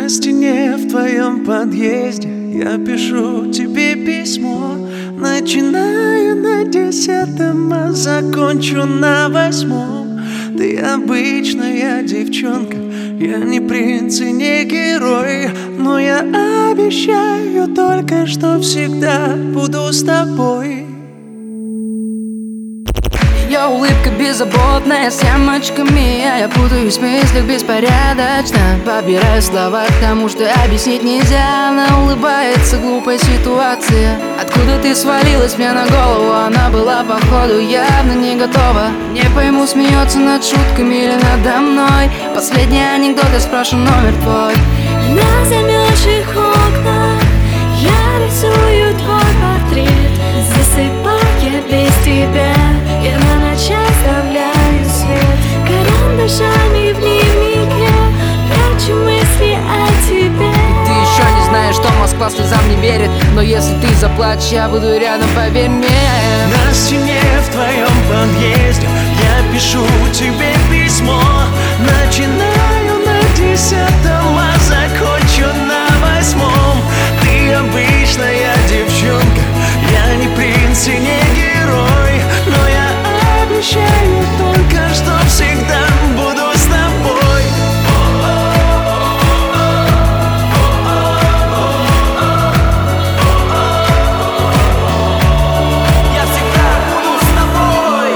стене в твоем подъезде я пишу тебе письмо. Начинаю на 10-м, а закончу на 8-м. Ты обычная девчонка, я не принц и не герой, но я обещаю только, что всегда буду с тобой. Ее улыбка беззаботная, с ямочками, а я путаюсь в мыслях беспорядочно. Подбираю слова к тому, что объяснить нельзя. Она улыбается, глупая ситуация. Откуда ты свалилась мне на голову? Она была, походу, явно не готова. Не пойму, смеется над шутками или надо мной. Последний анекдот, я спрашиваю номер твой. На замерзших окнах я рисую твой портрет, засыпая без тебя. Я на ночь оставляю свет, карандашами в дневнике прячу мысли о тебе. Ты еще не знаешь, что Москва слезам не верит, но если ты заплачешь, я буду рядом, поверь мне. На стене в твоем подъезде я пишу тебе письмо. Начинаю на 10-м, а закончу на 8-м. Ты обычная девчонка, я не принц и не герой, но я обещаю только, что всегда буду с тобой. Я всегда буду с тобой.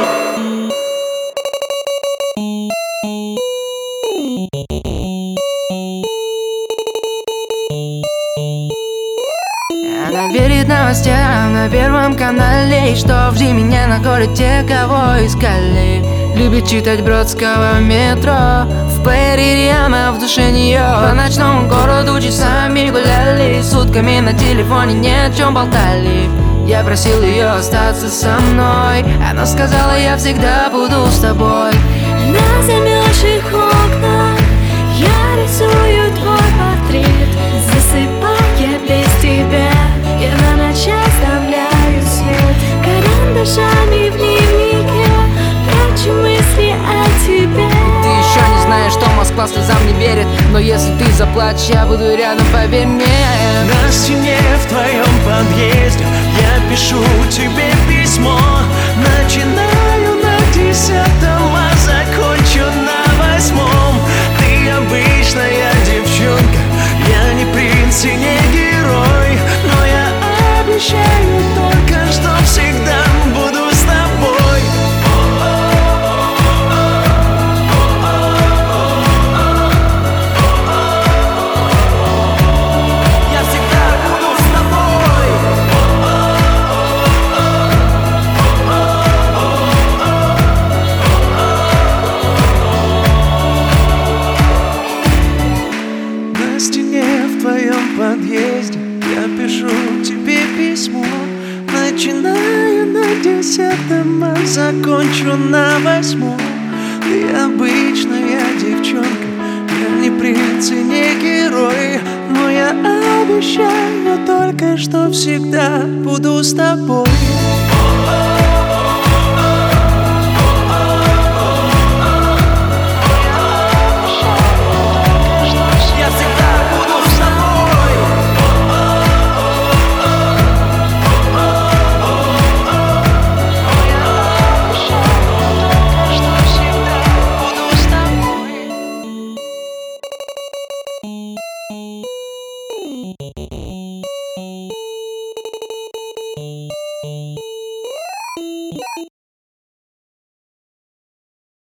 Она верит новостям на Первом канале, и что жди меня находят те, кого искали. Любит читать Бродского в метро, в плеере Риана, в душе нее. По ночному городу часами гуляли, сутками на телефоне ни о чем болтали. Я просил ее остаться со мной, она сказала, я всегда буду с тобой. На замерзших окнах я рисую твой портрет, засыпая без тебя. Я на ночь оставляю свет, карандашами в дневнике прячу мысли о тебе. Ты еще не знаешь, что Москва слезам не верит, но если ты заплачешь, я буду рядом, поверь мне. На стене в твоем подъезде я пишу тебе письмо. Начинаю на 10-м, а закончу на 8-м. Ты обычная девчонка, я не принц и не герой, но я обещаю только, что всегда буду с тобой. Я всегда буду с тобой. На стене в твоем подъезде я пишу тебе письмо. Начинаю на 10-м, а закончу на 8-м. Ты обычная девчонка, я не принц и не герой, но я обещаю только, что всегда буду с тобой. Я всегда буду с тобой. Что всегда буду с тобой.